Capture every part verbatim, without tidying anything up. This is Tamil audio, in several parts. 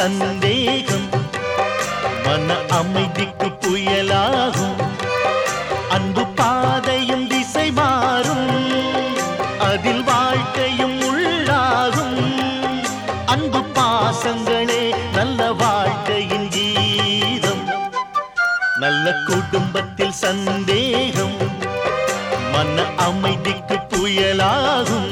சந்தேகம் மன அமைதிக்கு புயலாகும். அன்பு பாதையும் திசை மாறும், அதில் வாழ்க்கையும் உள்ளாகும். அன்பு பாசங்களே நல்ல வாழ்க்கையின் கீதம். நல்ல குடும்பத்தில் சந்தேகம் மன அமைதிக்கு புயலாகும்.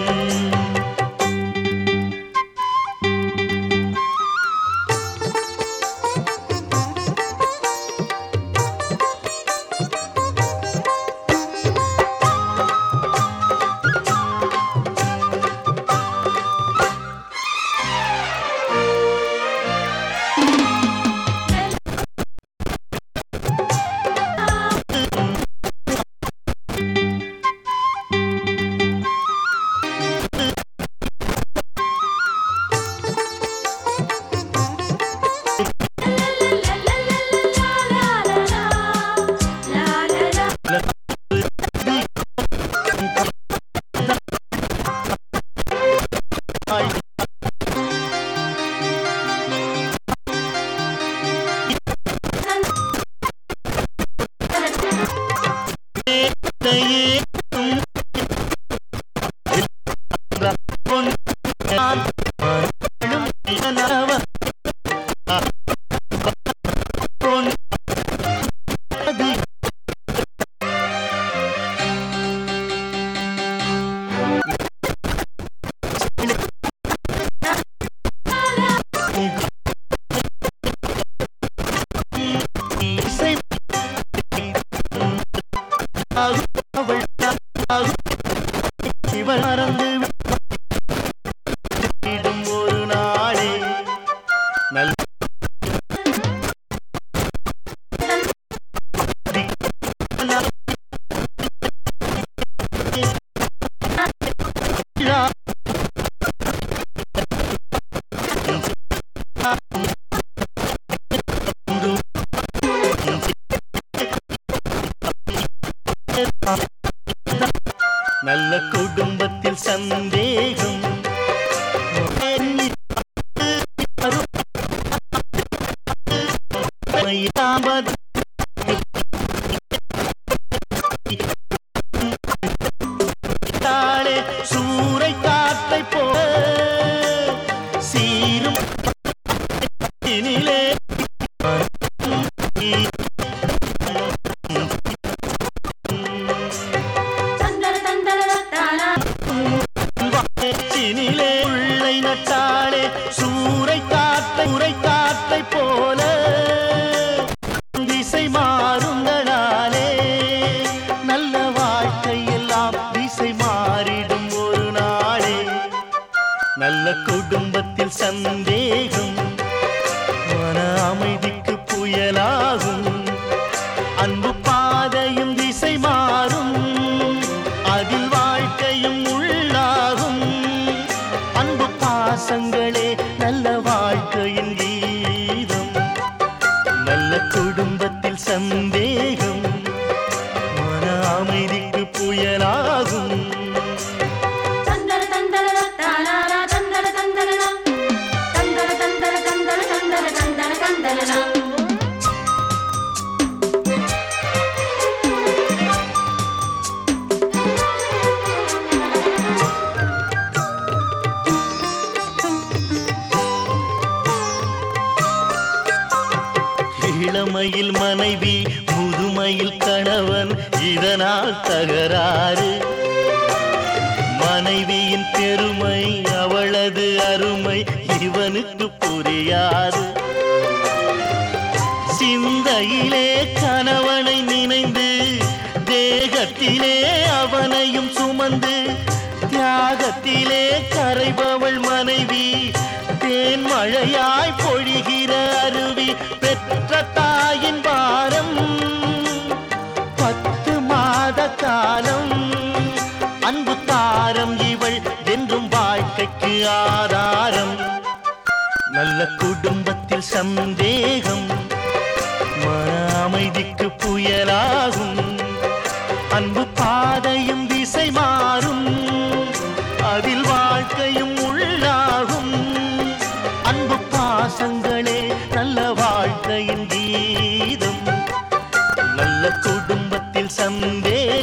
ஒரு நாளே நல்ல நல்ல குடும்பத்தில் சந்தேகம் சூறை காற்றை போல சீரும் உள்ளை நட்டாளே சூறை காற்றை உரை காற்றை போல திசை மாறுங்களாலே நல்ல வாழ்க்கை எல்லாம் திசை மாறிடும் ஒரு நாளே. நல்ல குடும்பத்தில் சந்தேகம் மன அமைதிக்கு புயலாகும். அன்பு பாதையும் திசை மாறும், அதில் வாழ்க்கையும் உள்ளாகும். அன்பு பாசங்களே நல்ல வாழ்க்கையின் கீதம். நல்ல குடும்பத்தில் சந்தேகம் மன அமைதிக்கு புயலாகும். இளமையில் மனைவி, முதுமையில் கணவன், இதனால் தகராறு. மனைவியின் பெருமை, அவளது அருமை இவனுக்கு புரியாது. சிந்தையிலே கணவனை நினைந்து, தேகத்திலே அவனையும் சுமந்து, தியாகத்திலே கரைபவள் மனைவி, தேன் மழையாய் பொழிகிற அருவி. பெற்ற தாயின் பாரம் பத்து மாத காலம். அன்பு தாரம் இவள் என்றும் வாழ்க்கைக்கு ஆதாரம். நல்ல குடும்பத்தில் சந்தேகம் மன அமைதிக்கு புயலாகும். அன்பு பாதையும் திசை மாறும், அதில் வாழ்க்கையும் உள்ளாகும். அன்பு பாசம் சந்தேகம்